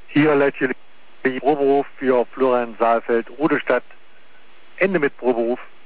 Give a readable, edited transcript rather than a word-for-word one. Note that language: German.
Hier letztlich Proberuf für Florian Saalfeld, Rudestadt. Ende mit Proberuf.